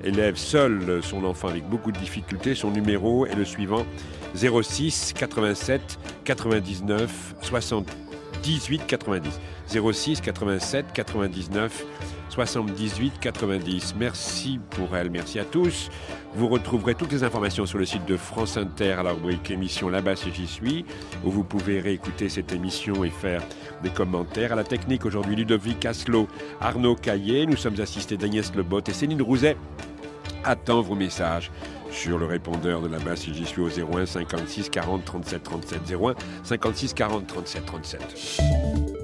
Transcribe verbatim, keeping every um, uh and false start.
élève seul son enfant avec beaucoup de difficultés, son numéro est le suivant: zéro six quatre-vingt-sept quatre-vingt-dix-neuf soixante-dix-huit quatre-vingt-dix. zéro six quatre-vingt-sept quatre-vingt-dix-neuf soixante-dix-huit quatre-vingt-dix. Merci pour elle, merci à tous. Vous retrouverez toutes les informations sur le site de France Inter à la rubrique émission Là-bas si j'y suis, où vous pouvez réécouter cette émission et faire des commentaires. À la technique aujourd'hui, Ludovic Asselot, Arnaud Caillé. Nous sommes assistés d'Agnès Lebot et Céline Rouzet. Attends vos messages sur le répondeur de Là-bas si j'y suis au zéro un cinquante-six quarante trente-sept trente-sept. zéro un cinquante-six quarante trente-sept trente-sept.